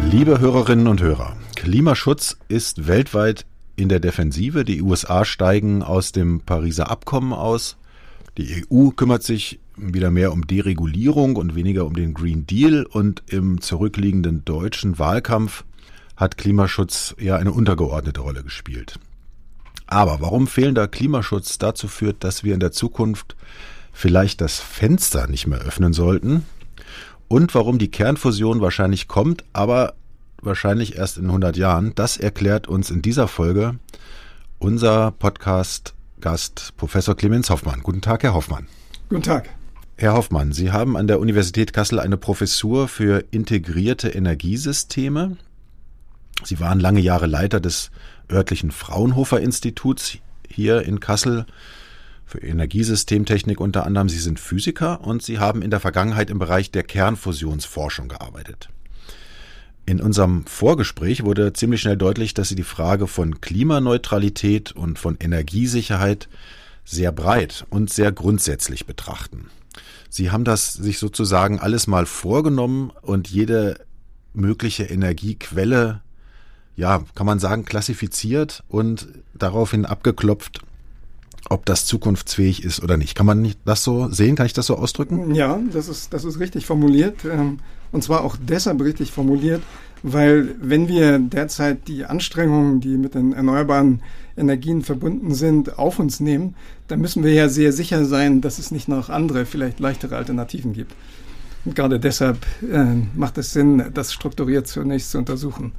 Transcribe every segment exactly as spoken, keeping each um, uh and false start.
Liebe Hörerinnen und Hörer, Klimaschutz ist weltweit in der Defensive. Die U S A steigen aus dem Pariser Abkommen aus. Die E U kümmert sich wieder mehr um Deregulierung und weniger um den Green Deal. Und im zurückliegenden deutschen Wahlkampf hat Klimaschutz eher eine untergeordnete Rolle gespielt. Aber warum fehlender Klimaschutz dazu führt, dass wir in der Zukunft vielleicht das Fenster nicht mehr öffnen sollten und warum die Kernfusion wahrscheinlich kommt, aber wahrscheinlich erst in hundert Jahren, das erklärt uns in dieser Folge unser Podcast-Gast Professor Clemens Hoffmann. Guten Tag, Herr Hoffmann. Guten Tag. Herr Hoffmann, Sie haben an der Universität Kassel eine Professur für integrierte Energiesysteme. Sie waren lange Jahre Leiter des örtlichen Fraunhofer-Instituts hier in Kassel für Energiesystemtechnik unter anderem. Sie sind Physiker und Sie haben in der Vergangenheit im Bereich der Kernfusionsforschung gearbeitet. In unserem Vorgespräch wurde ziemlich schnell deutlich, dass Sie die Frage von Klimaneutralität und von Energiesicherheit sehr breit und sehr grundsätzlich betrachten. Sie haben das sich sozusagen alles mal vorgenommen und jede mögliche Energiequelle, ja, kann man sagen, klassifiziert und daraufhin abgeklopft, ob das zukunftsfähig ist oder nicht. Kann man nicht das so sehen? Kann ich das so ausdrücken? Ja, das ist, das ist richtig formuliert. Und zwar auch deshalb richtig formuliert, weil wenn wir derzeit die Anstrengungen, die mit den erneuerbaren Energien verbunden sind, auf uns nehmen, dann müssen wir ja sehr sicher sein, dass es nicht noch andere, vielleicht leichtere Alternativen gibt. Und gerade deshalb äh, macht es Sinn, das strukturiert zunächst zu untersuchen.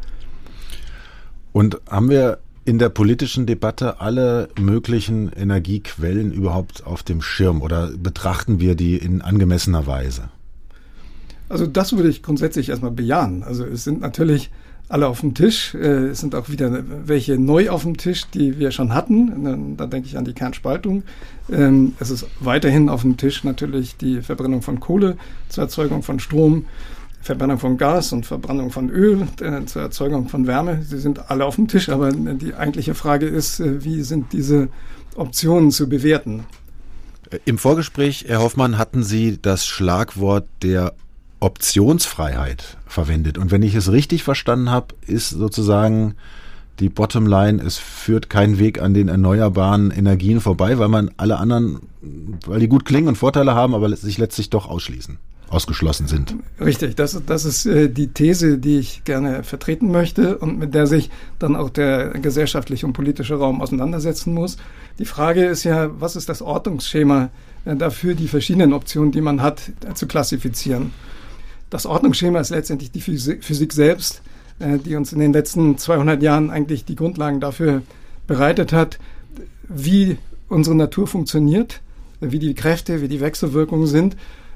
Und haben wir in der politischen Debatte alle möglichen Energiequellen überhaupt auf dem Schirm oder betrachten wir die in angemessener Weise? Also das würde ich grundsätzlich erstmal bejahen. Also es sind natürlich alle auf dem Tisch. Es sind auch wieder welche neu auf dem Tisch, die wir schon hatten. Da denke ich an die Kernspaltung. Es ist weiterhin auf dem Tisch natürlich die Verbrennung von Kohle zur Erzeugung von Strom, Verbrennung von Gas und Verbrennung von Öl äh, zur Erzeugung von Wärme. Sie sind alle auf dem Tisch, aber die eigentliche Frage ist, äh, wie sind diese Optionen zu bewerten? Im Vorgespräch, Herr Hoffmann, hatten Sie das Schlagwort der Optionsfreiheit verwendet. Und wenn ich es richtig verstanden habe, ist sozusagen die Bottomline, es führt kein Weg an den erneuerbaren Energien vorbei, weil man alle anderen, weil die gut klingen und Vorteile haben, aber sich letztlich doch ausschließen. ausgeschlossen sind. Richtig, das, das ist äh, die These, die ich gerne vertreten möchte und mit der sich dann auch der gesellschaftliche und politische Raum auseinandersetzen muss. Die Frage ist ja, was ist das Ordnungsschema äh, dafür, die verschiedenen Optionen, die man hat, äh, zu klassifizieren. Das Ordnungsschema ist letztendlich die Physik, Physik selbst, äh, die uns in den letzten zweihundert Jahren eigentlich die Grundlagen dafür bereitet hat, wie unsere Natur funktioniert, wie die Kräfte, wie die Wechselwirkungen sind,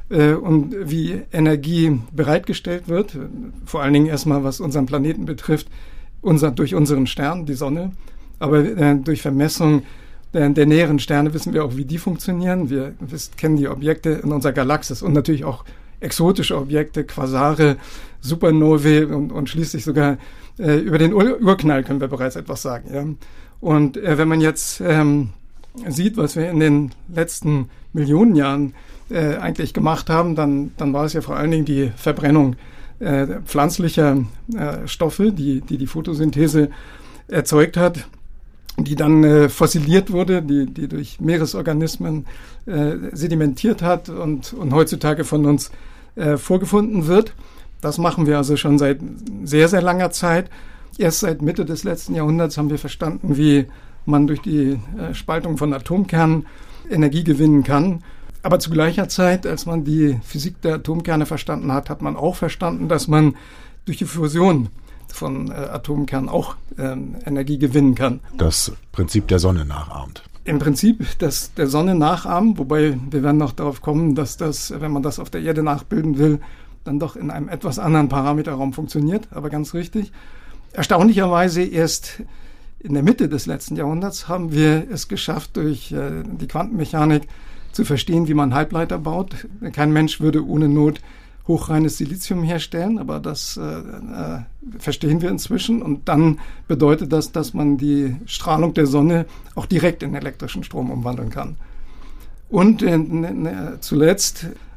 und wie Energie bereitgestellt wird, vor allen Dingen erstmal, was unseren Planeten betrifft, unser, durch unseren Stern, die Sonne, aber äh, durch Vermessung der, der näheren Sterne wissen wir auch, wie die funktionieren. Wir wissen, kennen die Objekte in unserer Galaxis und natürlich auch exotische Objekte, Quasare, Supernovae und, und schließlich sogar äh, über den Ur- Urknall können wir bereits etwas sagen. Ja? Und äh, wenn man jetzt ähm, sieht, was wir in den letzten Millionen Jahren Äh, eigentlich gemacht haben, dann, dann war es ja vor allen Dingen die Verbrennung äh, pflanzlicher äh, Stoffe, die, die die Photosynthese erzeugt hat, die dann äh, fossiliert wurde, die, die durch Meeresorganismen äh, sedimentiert hat und, und heutzutage von uns äh, vorgefunden wird. Das machen wir also schon seit sehr, sehr langer Zeit. Erst seit Mitte des letzten Jahrhunderts haben wir verstanden, wie man durch die äh, Spaltung von Atomkernen Energie gewinnen kann. Aber zu gleicher Zeit, als man die Physik der Atomkerne verstanden hat, hat man auch verstanden, dass man durch die Fusion von äh, Atomkernen auch ähm, Energie gewinnen kann. Das Prinzip der Sonne nachahmt. Im Prinzip das der Sonne nachahmen, wobei wir werden noch darauf kommen, dass das, wenn man das auf der Erde nachbilden will, dann doch in einem etwas anderen Parameterraum funktioniert, aber ganz richtig. Erstaunlicherweise erst in der Mitte des letzten Jahrhunderts haben wir es geschafft, durch äh, die Quantenmechanik zu verstehen, wie man Halbleiter baut. Kein Mensch würde ohne Not hochreines Silizium herstellen, aber das äh, äh, verstehen wir inzwischen. Und dann bedeutet das, dass man die Strahlung der Sonne auch direkt in elektrischen Strom umwandeln kann. Und äh, ne, zuletzt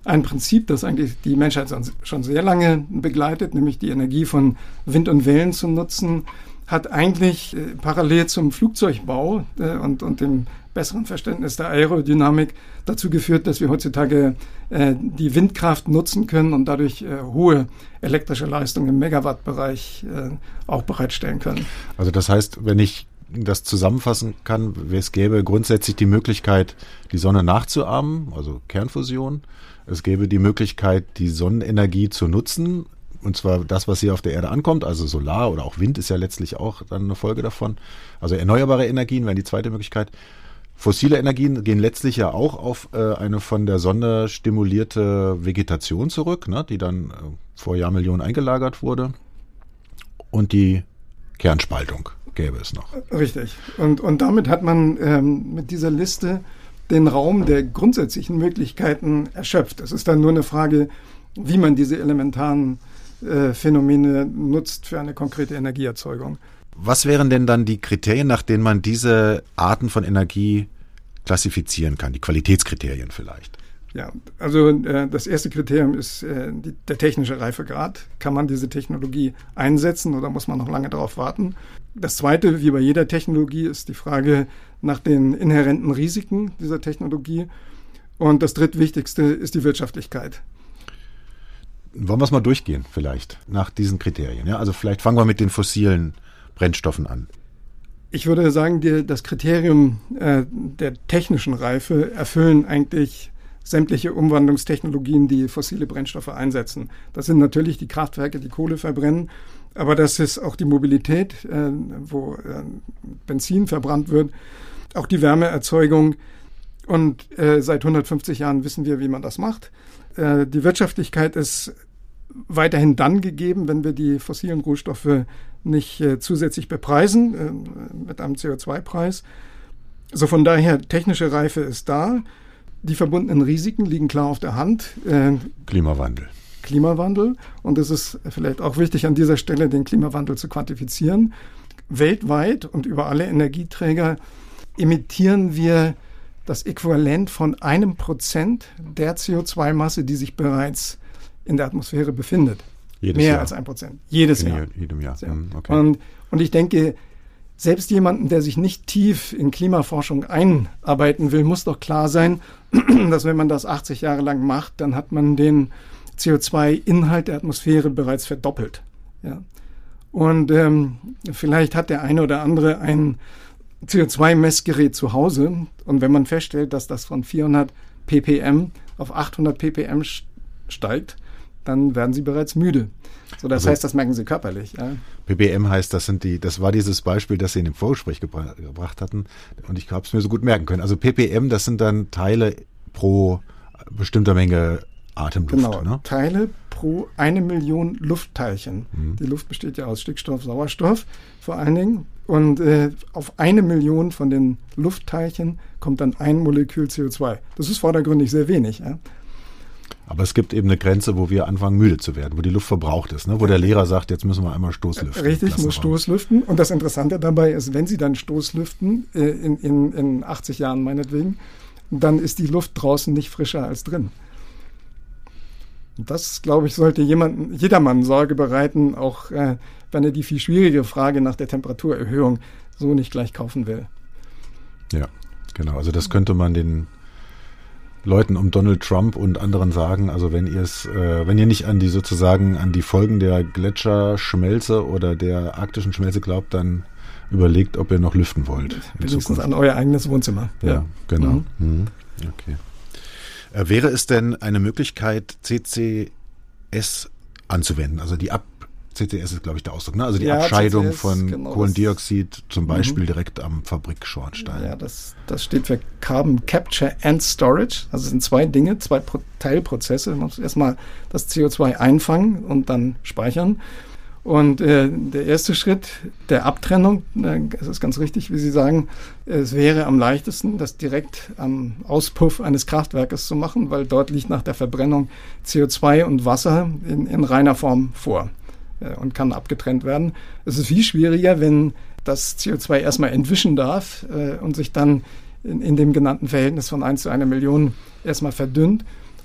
ein Prinzip, das eigentlich die Menschheit schon sehr lange begleitet, nämlich die Energie von Wind und Wellen zu nutzen, hat eigentlich äh, parallel zum Flugzeugbau äh, und, und dem besseren Verständnis der Aerodynamik dazu geführt, dass wir heutzutage äh, die Windkraft nutzen können und dadurch äh, hohe elektrische Leistung im Megawattbereich äh, auch bereitstellen können. Also das heißt, wenn ich das zusammenfassen kann, es gäbe grundsätzlich die Möglichkeit, die Sonne nachzuahmen, also Kernfusion. Es gäbe die Möglichkeit, die Sonnenenergie zu nutzen, und zwar das, was hier auf der Erde ankommt, also Solar oder auch Wind ist ja letztlich auch dann eine Folge davon. Also erneuerbare Energien wären die zweite Möglichkeit. Fossile Energien gehen letztlich ja auch auf äh, eine von der Sonne stimulierte Vegetation zurück, ne, die dann äh, vor Jahrmillionen eingelagert wurde. Und die Kernspaltung gäbe es noch. Richtig. Und, und damit hat man ähm, mit dieser Liste den Raum der grundsätzlichen Möglichkeiten erschöpft. Es ist dann nur eine Frage, wie man diese elementaren äh, Phänomene nutzt für eine konkrete Energieerzeugung. Was wären denn dann die Kriterien, nach denen man diese Arten von Energie klassifizieren kann? Die Qualitätskriterien vielleicht? Ja, also äh, das erste Kriterium ist äh, die, der technische Reifegrad. Kann man diese Technologie einsetzen oder muss man noch lange darauf warten? Das zweite, wie bei jeder Technologie, ist die Frage nach den inhärenten Risiken dieser Technologie. Und das drittwichtigste ist die Wirtschaftlichkeit. Wollen wir es mal durchgehen vielleicht nach diesen Kriterien? Ja? Also vielleicht fangen wir mit den fossilen Brennstoffen an. Ich würde sagen, die, das Kriterium äh, der technischen Reife erfüllen eigentlich sämtliche Umwandlungstechnologien, die fossile Brennstoffe einsetzen. Das sind natürlich die Kraftwerke, die Kohle verbrennen, aber das ist auch die Mobilität, äh, wo äh, Benzin verbrannt wird, auch die Wärmeerzeugung. Und äh, seit hundertfünfzig Jahren wissen wir, wie man das macht. Äh, die Wirtschaftlichkeit ist weiterhin dann gegeben, wenn wir die fossilen Rohstoffe nicht äh, zusätzlich bepreisen äh, mit einem C O zwei Preis. So von daher, technische Reife ist da. Die verbundenen Risiken liegen klar auf der Hand. Äh, Klimawandel. Klimawandel. Und es ist vielleicht auch wichtig, an dieser Stelle den Klimawandel zu quantifizieren. Weltweit und über alle Energieträger emittieren wir das Äquivalent von einem Prozent der C O zwei Masse, die sich bereits in der Atmosphäre befindet. Jedes Mehr Jahr. als ein Prozent. Jedes in Jahr. Jedem Jahr. Ja. Okay. Und, und ich denke, selbst jemanden, der sich nicht tief in Klimaforschung einarbeiten will, muss doch klar sein, dass wenn man das achtzig Jahre lang macht, dann hat man den C O zwei Inhalt der Atmosphäre bereits verdoppelt. Ja. Und ähm, vielleicht hat der eine oder andere ein C O zwei Messgerät zu Hause. Und wenn man feststellt, dass das von vierhundert ppm auf achthundert ppm steigt, dann werden sie bereits müde. So, das also, heißt, das merken sie körperlich. Ja. ppm heißt, das sind die, das war dieses Beispiel, das Sie in dem Vorgespräch gebra- gebracht hatten. Und ich habe es mir so gut merken können. Also ppm, das sind dann Teile pro bestimmter Menge Atemluft. Genau, ne? Teile pro eine Million Luftteilchen. Mhm. Die Luft besteht ja aus Stickstoff, Sauerstoff vor allen Dingen. Und äh, auf eine Million von den Luftteilchen kommt dann ein Molekül C O zwei. Das ist vordergründig sehr wenig. Ja. Aber es gibt eben eine Grenze, wo wir anfangen, müde zu werden, wo die Luft verbraucht ist, ne? Wo der Lehrer sagt, jetzt müssen wir einmal Stoßlüften. Richtig, muss Stoßlüften. Und das Interessante dabei ist, wenn Sie dann Stoßlüften, äh, in, in, in achtzig Jahren meinetwegen, dann ist die Luft draußen nicht frischer als drin. Und das, glaube ich, sollte jemanden, jedermann Sorge bereiten, auch äh, wenn er die viel schwierige Frage nach der Temperaturerhöhung so nicht gleich kaufen will. Ja, genau. Also das könnte man den Leuten um Donald Trump und anderen sagen, also wenn ihr es, äh, wenn ihr nicht an die sozusagen an die Folgen der Gletscherschmelze oder der arktischen Schmelze glaubt, dann überlegt, ob ihr noch lüften wollt. Wenigstens an euer eigenes Wohnzimmer. Ja, ja. Genau. Mhm. Mhm. Okay. Äh, wäre es denn eine Möglichkeit, C C S anzuwenden? Also die Ab C C S ist, glaube ich, der Ausdruck, ne? Also die ja, Abscheidung C C S, von genau, Kohlendioxid zum Beispiel mhm. direkt am Fabrikschornstein. Ja, das, das steht für Carbon Capture and Storage. Also es sind zwei Dinge, zwei Pro- Teilprozesse. Man muss erstmal das C O zwei einfangen und dann speichern. Und äh, der erste Schritt der Abtrennung, äh, es ist ganz richtig, wie Sie sagen, es wäre am leichtesten, das direkt am Auspuff eines Kraftwerkes zu machen, weil dort liegt nach der Verbrennung C O zwei und Wasser in, in reiner Form vor äh, und kann abgetrennt werden. Es ist viel schwieriger, wenn das C O zwei erstmal entwischen darf äh, und sich dann in, in dem genannten Verhältnis von eins zu einer Million erstmal verdünnt.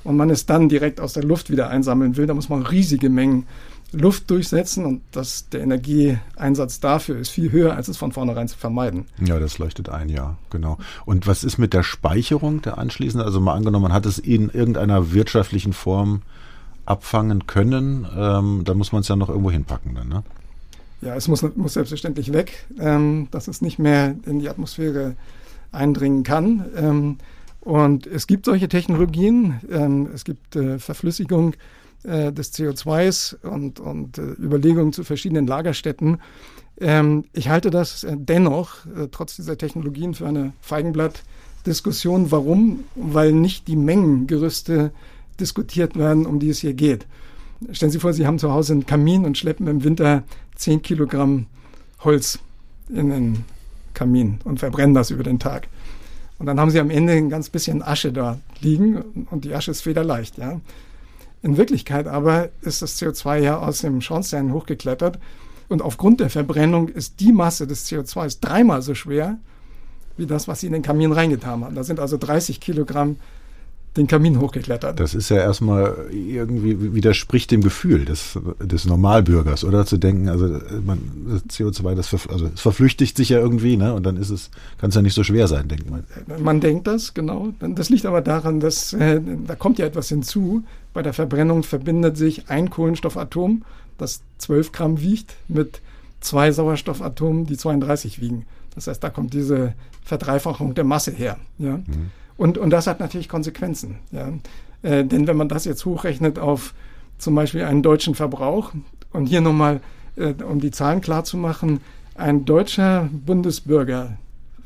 und man es dann direkt aus der Luft wieder einsammeln will, da muss man riesige Mengen Luft durchsetzen und das, der Energieeinsatz dafür ist viel höher, als es von vornherein zu vermeiden. Ja, das leuchtet ein, ja, genau. Und was ist mit der Speicherung der anschließenden? Also mal angenommen, man hat es in irgendeiner wirtschaftlichen Form abfangen können, ähm, da muss man es ja noch irgendwo hinpacken dann, ne? Ja, es muss, muss selbstverständlich weg, ähm, dass es nicht mehr in die Atmosphäre eindringen kann. Ähm, und es gibt solche Technologien, ähm, es gibt äh, Verflüssigung des C O zwei und, und äh, Überlegungen zu verschiedenen Lagerstätten. Ähm, ich halte das äh, dennoch, äh, trotz dieser Technologien, für eine Feigenblatt-Diskussion. Warum? Weil nicht die Mengengerüste diskutiert werden, um die es hier geht. Stellen Sie vor, Sie haben zu Hause einen Kamin und schleppen im Winter zehn Kilogramm Holz in den Kamin und verbrennen das über den Tag. Und dann haben Sie am Ende ein ganz bisschen Asche da liegen und die Asche ist federleicht, ja. In Wirklichkeit aber ist das C O zwei ja aus dem Schornstein hochgeklettert und aufgrund der Verbrennung ist die Masse des C O zwei dreimal so schwer wie das, was sie in den Kamin reingetan haben. Da sind also dreißig Kilogramm den Kamin hochgeklettert. Das ist ja erstmal irgendwie, widerspricht dem Gefühl des, des Normalbürgers, oder? Zu denken, also man, das C O zwei, das, also es verflüchtigt sich ja irgendwie, ne? Und dann ist es, kann es ja nicht so schwer sein, denkt man. Man denkt das, genau. Das liegt aber daran, dass äh, da kommt ja etwas hinzu. Bei der Verbrennung verbindet sich ein Kohlenstoffatom, das zwölf Gramm wiegt, mit zwei Sauerstoffatomen, die zweiunddreißig wiegen. Das heißt, da kommt diese Verdreifachung der Masse her. Ja? Mhm. Und, und das hat natürlich Konsequenzen. Ja? Äh, denn wenn man das jetzt hochrechnet auf zum Beispiel einen deutschen Verbrauch, und hier nochmal, äh, um die Zahlen klar zu machen, ein deutscher Bundesbürger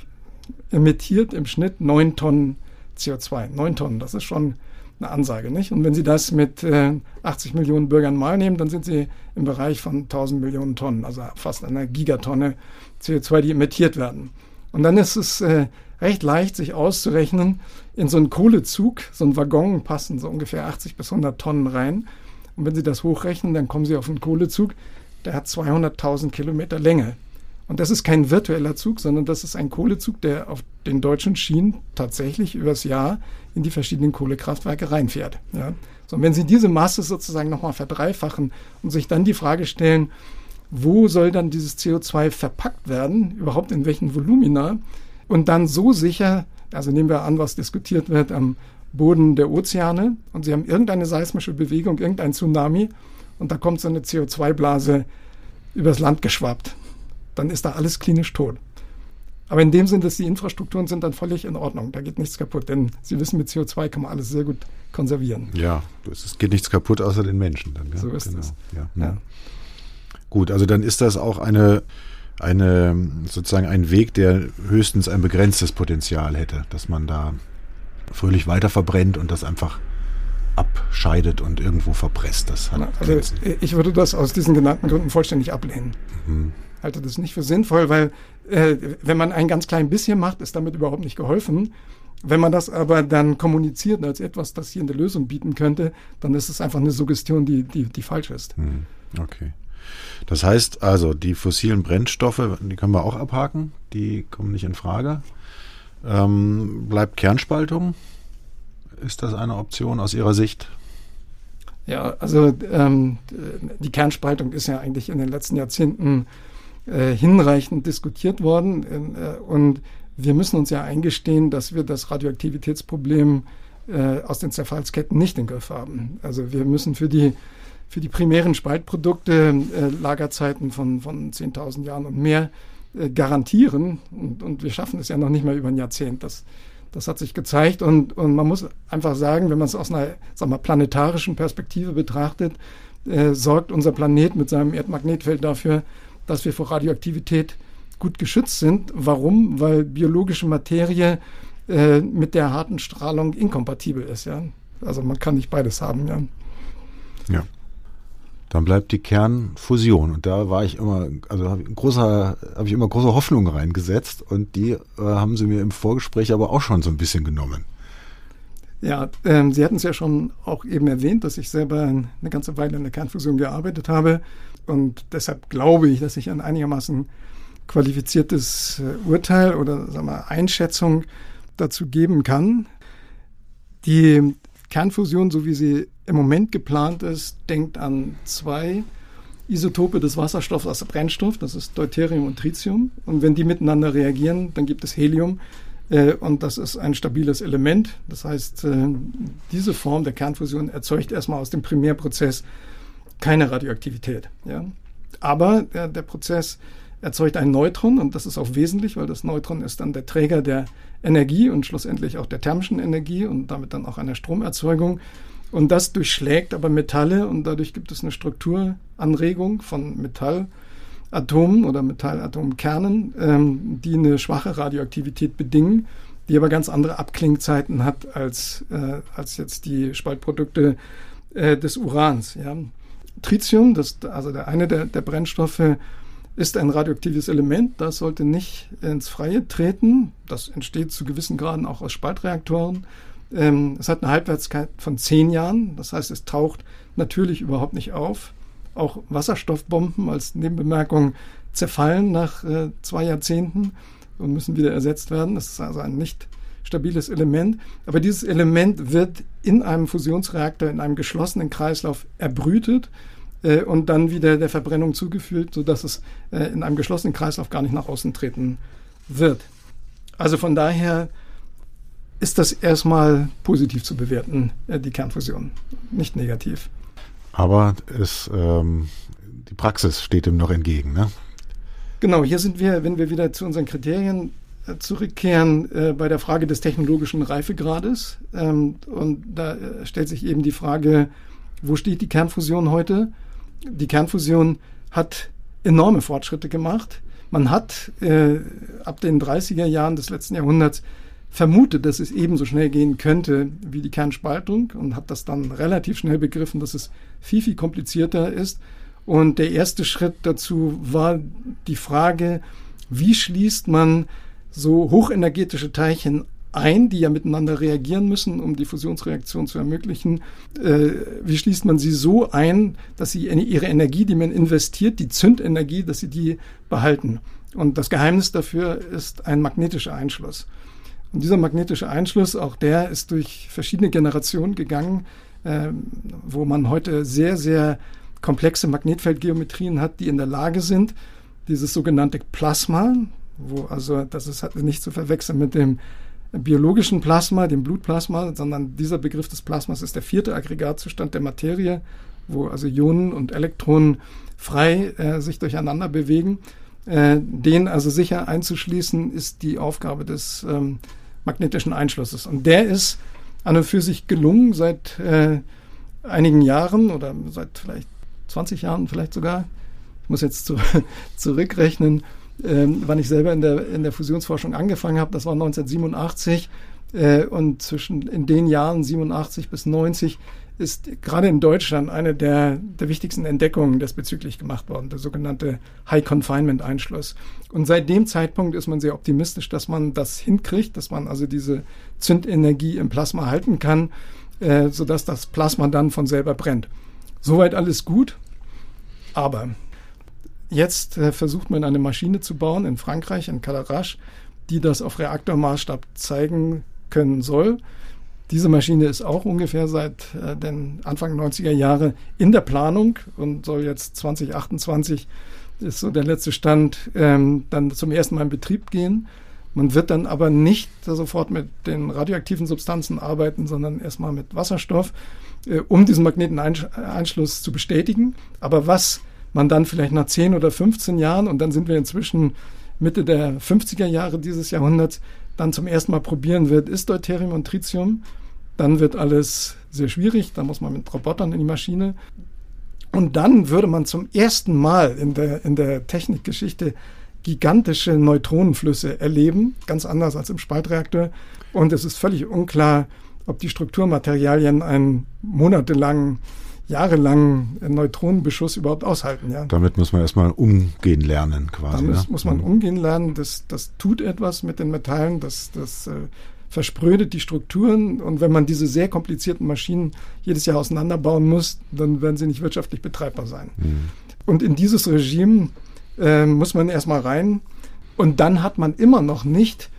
emittiert im Schnitt neun Tonnen C O zwei. neun Tonnen, das ist schon eine Ansage, nicht? Und wenn Sie das mit äh, achtzig Millionen Bürgern mal nehmen, dann sind Sie im Bereich von tausend Millionen Tonnen, also fast einer Gigatonne C O zwei, die emittiert werden. Und dann ist es äh, recht leicht, sich auszurechnen, in so einen Kohlezug, so einen Waggon passen so ungefähr achtzig bis hundert Tonnen rein. Und wenn Sie das hochrechnen, dann kommen Sie auf einen Kohlezug, der hat zweihunderttausend Kilometer Länge. Und das ist kein virtueller Zug, sondern das ist ein Kohlezug, der auf den deutschen Schienen tatsächlich übers Jahr in die verschiedenen Kohlekraftwerke reinfährt. Ja. So, und wenn Sie diese Masse sozusagen nochmal verdreifachen und sich dann die Frage stellen, wo soll dann dieses C O zwei verpackt werden, überhaupt in welchen Volumina, und dann so sicher, also nehmen wir an, was diskutiert wird am Boden der Ozeane, und Sie haben irgendeine seismische Bewegung, irgendein Tsunami, und da kommt so eine C O zwei Blase übers Land geschwappt. Dann ist da alles klinisch tot. Aber in dem Sinn, dass die Infrastrukturen sind dann völlig in Ordnung. Da geht nichts kaputt, denn Sie wissen, mit C O zwei kann man alles sehr gut konservieren. Ja, es geht nichts kaputt außer den Menschen. Dann, ja? So ist genau. es. Ja. Ja. Gut, also dann ist das auch eine, eine sozusagen ein Weg, der höchstens ein begrenztes Potenzial hätte, dass man da fröhlich weiter verbrennt und das einfach abscheidet und irgendwo verpresst. Das hat also ich würde das aus diesen genannten Gründen vollständig ablehnen. Mhm. Halte das nicht für sinnvoll, weil äh, wenn man ein ganz klein bisschen macht, ist damit überhaupt nicht geholfen. Wenn man das aber dann kommuniziert als etwas, das hier eine Lösung bieten könnte, dann ist es einfach eine Suggestion, die, die, die falsch ist. Okay. Das heißt also, die fossilen Brennstoffe, die können wir auch abhaken, die kommen nicht in Frage. Ähm, bleibt Kernspaltung? Ist das eine Option aus Ihrer Sicht? Ja, also ähm, die Kernspaltung ist ja eigentlich in den letzten Jahrzehnten äh, hinreichend diskutiert worden. Äh, und wir müssen uns ja eingestehen, dass wir das Radioaktivitätsproblem äh, aus den Zerfallsketten nicht im Griff haben. Also wir müssen für die, für die primären Spaltprodukte äh, Lagerzeiten von, von zehntausend Jahren und mehr äh, garantieren. Und, und wir schaffen es ja noch nicht mal über ein Jahrzehnt. Das Das hat sich gezeigt und, und man muss einfach sagen, wenn man es aus einer sagen wir, planetarischen Perspektive betrachtet, äh, sorgt unser Planet mit seinem Erdmagnetfeld dafür, dass wir vor Radioaktivität gut geschützt sind. Warum? Weil biologische Materie äh, mit der harten Strahlung inkompatibel ist. Ja? Also man kann nicht beides haben. Ja. Ja. Dann bleibt die Kernfusion. Und da war ich immer, also habe großer, habe ich immer große Hoffnungen reingesetzt. Und die äh, haben Sie mir im Vorgespräch aber auch schon so ein bisschen genommen. Ja, ähm, Sie hatten es ja schon auch eben erwähnt, dass ich selber eine ganze Weile in der Kernfusion gearbeitet habe. Und deshalb glaube ich, dass ich ein einigermaßen qualifiziertes äh, Urteil oder sagen wir, Einschätzung dazu geben kann. Die Kernfusion, so wie sie im Moment geplant ist, denkt an zwei Isotope des Wasserstoffs als Brennstoff, das ist Deuterium und Tritium. Und wenn die miteinander reagieren, dann gibt es Helium. Äh, und das ist ein stabiles Element. Das heißt, äh, diese Form der Kernfusion erzeugt erstmal aus dem Primärprozess keine Radioaktivität. Ja? Aber der, der Prozess erzeugt ein Neutron, und das ist auch wesentlich, weil das Neutron ist dann der Träger der Energie und schlussendlich auch der thermischen Energie und damit dann auch einer Stromerzeugung. Und das durchschlägt aber Metalle, und dadurch gibt es eine Strukturanregung von Metallatomen oder Metallatomkernen, ähm, die eine schwache Radioaktivität bedingen, die aber ganz andere Abklingzeiten hat als, äh, als jetzt die Spaltprodukte äh, des Urans. Ja. Tritium, das, also der eine der, der Brennstoffe, ist ein radioaktives Element. Das sollte nicht ins Freie treten. Das entsteht zu gewissen Graden auch aus Spaltreaktoren. Ähm, es hat eine Halbwertszeit von zehn Jahren. Das heißt, es taucht natürlich überhaupt nicht auf. Auch Wasserstoffbomben als Nebenbemerkung zerfallen nach äh, zwei Jahrzehnten und müssen wieder ersetzt werden. Das ist also ein nicht stabiles Element. Aber dieses Element wird in einem Fusionsreaktor, in einem geschlossenen Kreislauf erbrütet äh, und dann wieder der Verbrennung zugeführt, sodass es äh, in einem geschlossenen Kreislauf gar nicht nach außen treten wird. Also von daher ist das erstmal positiv zu bewerten, äh, die Kernfusion, nicht negativ. Aber es, ähm, die Praxis steht ihm noch entgegen, ne? Genau, hier sind wir, wenn wir wieder zu unseren Kriterien äh, zurückkehren, äh, bei der Frage des technologischen Reifegrades. Ähm, und da äh, stellt sich eben die Frage, wo steht die Kernfusion heute? Die Kernfusion hat enorme Fortschritte gemacht. Man hat äh, ab den dreißiger Jahren des letzten Jahrhunderts vermutet, dass es ebenso schnell gehen könnte wie die Kernspaltung und hat das dann relativ schnell begriffen, dass es viel, viel komplizierter ist. Und der erste Schritt dazu war die Frage, wie schließt man so hochenergetische Teilchen ein, die ja miteinander reagieren müssen, um die Fusionsreaktion zu ermöglichen. Äh, wie schließt man sie so ein, dass sie ihre Energie, die man investiert, die Zündenergie, dass sie die behalten? Und das Geheimnis dafür ist ein magnetischer Einschluss. Und dieser magnetische Einschluss, auch der ist durch verschiedene Generationen gegangen, äh, wo man heute sehr, sehr komplexe Magnetfeldgeometrien hat, die in der Lage sind, dieses sogenannte Plasma, wo also, das ist nicht zu verwechseln mit dem biologischen Plasma, dem Blutplasma, sondern dieser Begriff des Plasmas ist der vierte Aggregatzustand der Materie, wo also Ionen und Elektronen frei äh, sich durcheinander bewegen. Äh, den also sicher einzuschließen, ist die Aufgabe des ähm, magnetischen Einschlusses. Und der ist an und für sich gelungen seit äh, einigen Jahren oder seit vielleicht zwanzig Jahren vielleicht sogar. Ich muss jetzt zu, zurückrechnen, ähm, wann ich selber in der, in der Fusionsforschung angefangen habe. Das war neunzehnhundertsiebenundachtzig. Äh, und zwischen in den Jahren siebenundachtzig bis neunzig ist gerade in Deutschland eine der, der wichtigsten Entdeckungen diesbezüglich gemacht worden, der sogenannte High-Confinement-Einschluss. Und seit dem Zeitpunkt ist man sehr optimistisch, dass man das hinkriegt, dass man also diese Zündenergie im Plasma halten kann, äh, sodass das Plasma dann von selber brennt. Soweit alles gut, aber jetzt äh, versucht man eine Maschine zu bauen in Frankreich, in Cadarache, die das auf Reaktormaßstab zeigen können soll. Diese Maschine ist auch ungefähr seit äh, den Anfang neunziger Jahre in der Planung und soll jetzt zwanzig achtundzwanzig, ist so der letzte Stand, ähm, dann zum ersten Mal in Betrieb gehen. Man wird dann aber nicht sofort mit den radioaktiven Substanzen arbeiten, sondern erstmal mit Wasserstoff, äh, um diesen Magneteneinschluss zu bestätigen. Aber was man dann vielleicht nach zehn oder fünfzehn Jahren, und dann sind wir inzwischen Mitte der fünfziger Jahre dieses Jahrhunderts, dann zum ersten Mal probieren wird, ist Deuterium und Tritium. Dann wird alles sehr schwierig, da muss man mit Robotern in die Maschine. Und dann würde man zum ersten Mal in der, in der Technikgeschichte gigantische Neutronenflüsse erleben, ganz anders als im Spaltreaktor. Und es ist völlig unklar, ob die Strukturmaterialien einen monatelangen, jahrelangen Neutronenbeschuss überhaupt aushalten. Ja. Damit muss man erstmal umgehen lernen quasi. Damit ne? muss man umgehen lernen. Das, das tut etwas mit den Metallen, das, das äh, versprödet die Strukturen. Und wenn man diese sehr komplizierten Maschinen jedes Jahr auseinanderbauen muss, dann werden sie nicht wirtschaftlich betreibbar sein. Mhm. Und in dieses Regime äh, muss man erstmal rein. Und dann hat man immer noch nicht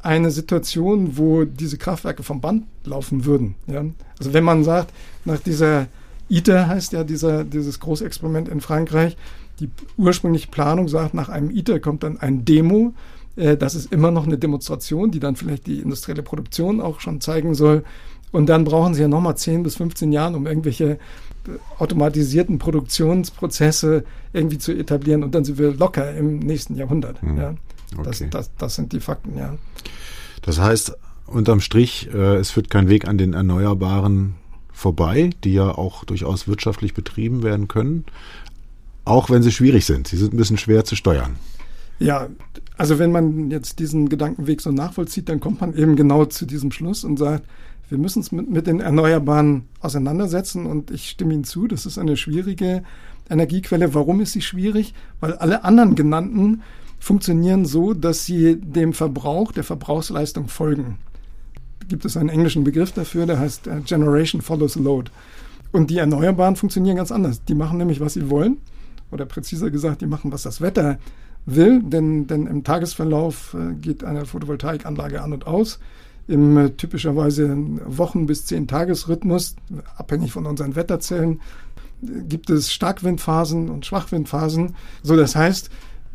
eine Situation, wo diese Kraftwerke vom Band laufen würden. Ja? Also wenn man sagt, nach dieser ITER heißt ja dieser, dieses Großexperiment in Frankreich, die ursprüngliche Planung sagt, nach einem ITER kommt dann ein Demo. Äh, das ist immer noch eine Demonstration, die dann vielleicht die industrielle Produktion auch schon zeigen soll. Und dann brauchen sie ja nochmal zehn bis fünfzehn Jahre, um irgendwelche automatisierten Produktionsprozesse irgendwie zu etablieren. Und dann sind wir locker im nächsten Jahrhundert. Hm. Ja. Okay. Das, das, das sind die Fakten, ja. Das heißt, unterm Strich, äh, es führt kein Weg an den Erneuerbaren vorbei, die ja auch durchaus wirtschaftlich betrieben werden können, auch wenn sie schwierig sind. Sie sind ein bisschen schwer zu steuern. Ja, also wenn man jetzt diesen Gedankenweg so nachvollzieht, dann kommt man eben genau zu diesem Schluss und sagt, wir müssen uns mit, mit den Erneuerbaren auseinandersetzen und ich stimme Ihnen zu, das ist eine schwierige Energiequelle. Warum ist sie schwierig? Weil alle anderen genannten funktionieren so, dass sie dem Verbrauch, der Verbrauchsleistung folgen. Da gibt es einen englischen Begriff dafür, der heißt uh, Generation follows load. Und die Erneuerbaren funktionieren ganz anders. Die machen nämlich, was sie wollen. Oder präziser gesagt, die machen, was das Wetter will. Denn, denn im Tagesverlauf äh, geht eine Photovoltaikanlage an und aus. Im äh, typischerweise Wochen- bis zehn Tagesrhythmus, abhängig von unseren Wetterzellen, äh, gibt es Starkwindphasen und Schwachwindphasen. So, das heißt,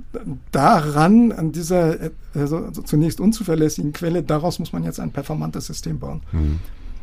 daran, an dieser also zunächst unzuverlässigen Quelle, daraus muss man jetzt ein performantes System bauen. Hm.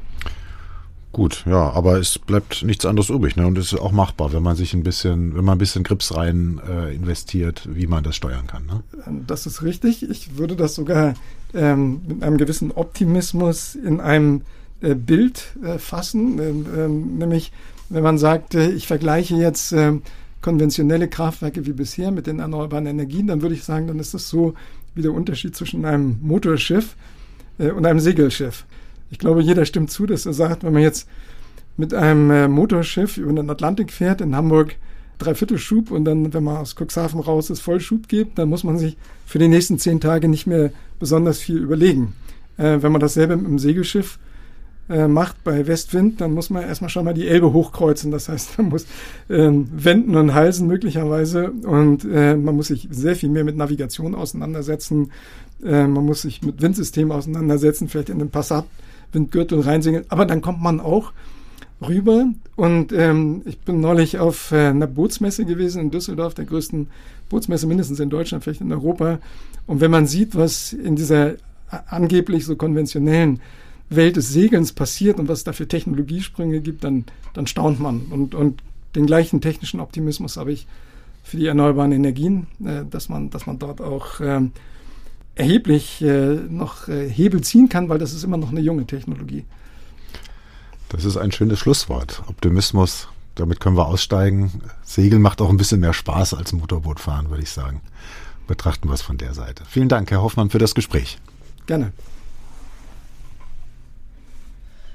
Gut, ja, aber es bleibt nichts anderes übrig, ne? Und es ist auch machbar, wenn man sich ein bisschen, wenn man ein bisschen Grips rein äh, investiert, wie man das steuern kann. Ne? Das ist richtig. Ich würde das sogar ähm, mit einem gewissen Optimismus in einem äh, Bild äh, fassen, äh, äh, nämlich wenn man sagt, äh, ich vergleiche jetzt äh, konventionelle Kraftwerke wie bisher mit den erneuerbaren Energien, dann würde ich sagen, dann ist das so wie der Unterschied zwischen einem Motorschiff äh, und einem Segelschiff. Ich glaube, jeder stimmt zu, dass er sagt, wenn man jetzt mit einem äh, Motorschiff über den Atlantik fährt, in Hamburg dreiviertel Schub und dann, wenn man aus Cuxhaven raus ist, Vollschub gibt, dann muss man sich für die nächsten zehn Tage nicht mehr besonders viel überlegen. Äh, wenn man dasselbe mit einem Segelschiff äh, macht bei Westwind, dann muss man erstmal schon mal die Elbe hochkreuzen. Das heißt, man muss ähm, wenden und halsen möglicherweise und äh, man muss sich sehr viel mehr mit Navigation auseinandersetzen. Äh, man muss sich mit Windsystemen auseinandersetzen, vielleicht in den Passat-Windgürtel reinsegeln. Aber dann kommt man auch rüber und ähm, ich bin neulich auf äh, einer Bootsmesse gewesen in Düsseldorf, der größten Bootsmesse mindestens in Deutschland, vielleicht in Europa. Und wenn man sieht, was in dieser angeblich so konventionellen Welt des Segelns passiert und was es da für Technologiesprünge gibt, dann, dann staunt man. Und, und den gleichen technischen Optimismus habe ich für die erneuerbaren Energien, äh, dass man, dass man dort auch äh, erheblich äh, noch äh, Hebel ziehen kann, weil das ist immer noch eine junge Technologie. Das ist ein schönes Schlusswort. Optimismus, damit können wir aussteigen. Segeln macht auch ein bisschen mehr Spaß als Motorbootfahren, würde ich sagen. Betrachten wir es von der Seite. Vielen Dank, Herr Hoffmann, für das Gespräch. Gerne.